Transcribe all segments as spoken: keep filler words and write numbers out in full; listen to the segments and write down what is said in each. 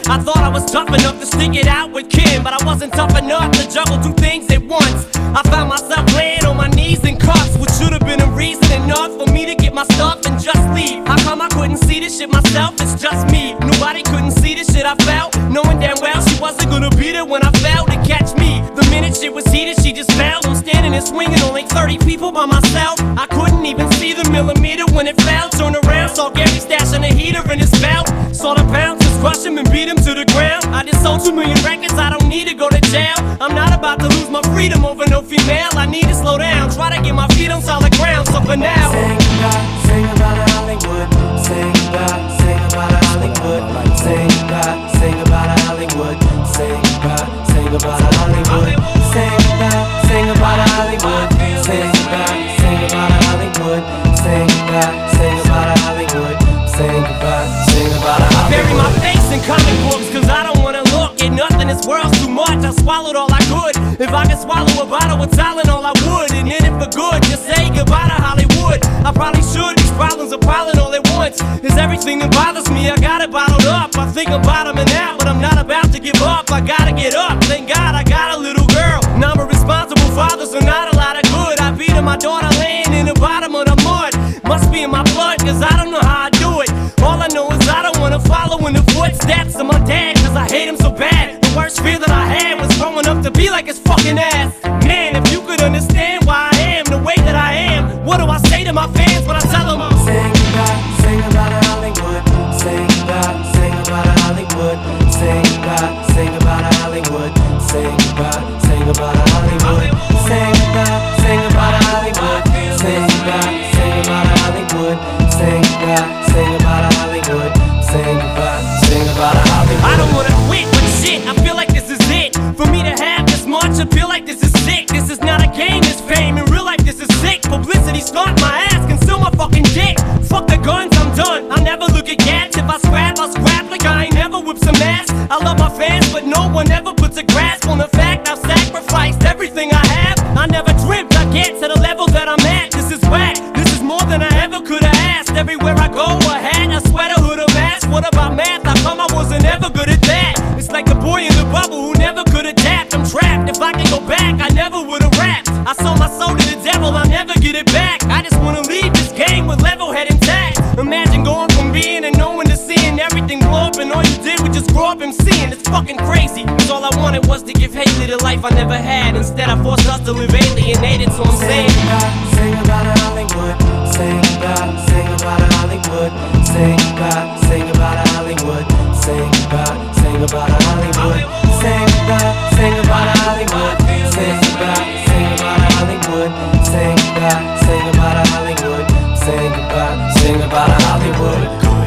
I thought I was tough enough to stick it out with Kim, but I wasn't tough enough to juggle two things at once. I found myself laying on my knees in cuffs, which should have been a reason enough for me to get my stuff and just leave. How come I couldn't see this shit myself? It's just me. Nobody couldn't see this shit I felt, knowing damn well she wasn't gonna be there when I fell to catch me. The minute shit was heated, she just fell. I'm standing and swinging, only thirty people by myself. I couldn't even see the millimeter when it fell. Turned around, saw Gary stashing a heater in his belt. Saw the bouncers crush him and beat him to the ground. I just sold two million records, I don't need to go to jail. I'm not about to lose my freedom over no female. I need to slow down, try to get my feet on solid ground. So for now, sing about, sing about Hollywood. Sing about, sing about Hollywood. Sing about, sing about Hollywood. Sing about, sing about Hollywood. Sing about, sing about Hollywood. Sing about, sing about Hollywood. Sing about, sing about Hollywood. Sing about, sing about Hollywood. Bury my face in comic books, cause I don't wanna look at nothing. This world's too much, I swallowed all I could. If I could swallow a bottle with Tylenol, I would. And in it for good, just say goodbye to Hollywood. I probably should, these problems are piling all at once. It's everything that bothers me, I got it bottled up. I think I'm bottoming out, but I'm not about to give up. I gotta get up, thank God I got a little girl. Now I'm a responsible father, so not a lot of good. I beat her, my daughter laying in the bottom of the mud. Must be in my blood, cause I don't know how I do it. All I know is I don't wanna follow in the footsteps of my dad, cause I hate him so bad. The worst fear that I had was growing up to be like his fucking ass. Man, if you could understand why I am the way that I am, what do I say to my fans when I tell them I'm sing about, sing about Hollywood. Sing about, sing about Hollywood. Sing about, sing about Hollywood. Sing about, sing about Hollywood. Sing about, sing about Hollywood. Sing about, sing about Hollywood. Sing about, sing about Hollywood. Sing about, sing about Hollywood. I don't wanna quit, but shit, I feel like this is it. For me to have this much, I feel like this is sick. This is not a game, this fame. In real life, this is sick. Publicity start my ass, conceal my fucking dick. Fuck the guns, I'm done. I'll never look at cats. If I scrap, I'll scrap like I ain't never whipped some ass. I love my fans, but no one ever puts a grasp on the fact I've sacrificed everything I have. I never dreamt I'd get to the level that I'm at. This is whack, this is more than I ever could have asked. Everywhere I go, a hat, a sweater, hood, a mask. What about math? How come I wasn't ever good at that? It's like the boy in the bubble who never could adapt. I'm trapped, if I could go back, I never would've rapped. I sold my soul to the devil, I'll never get it back. I just wanna leave this game with level head intact. Imagine going from being and knowing to seeing everything blow up, and all you did was just grow up and seeing. It's fucking crazy, cause all I wanted was to give Haley the life I never had. Instead I forced us to live alienated, so I'm saying sing about, sing about Hollywood. Sing about, sing about Hollywood. Sing about, sing about Hollywood. Sing about, sing about Hollywood. Sing about, sing about Hollywood. Sing about, sing about Hollywood. Sing about, sing about Hollywood. Sing about, sing about Hollywood.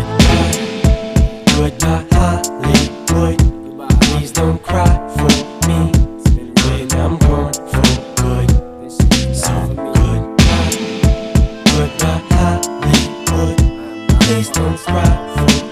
Goodbye, Hollywood. Please don't cry for me when I'm gone for good. So goodbye, goodbye, Hollywood. Please don't cry for me.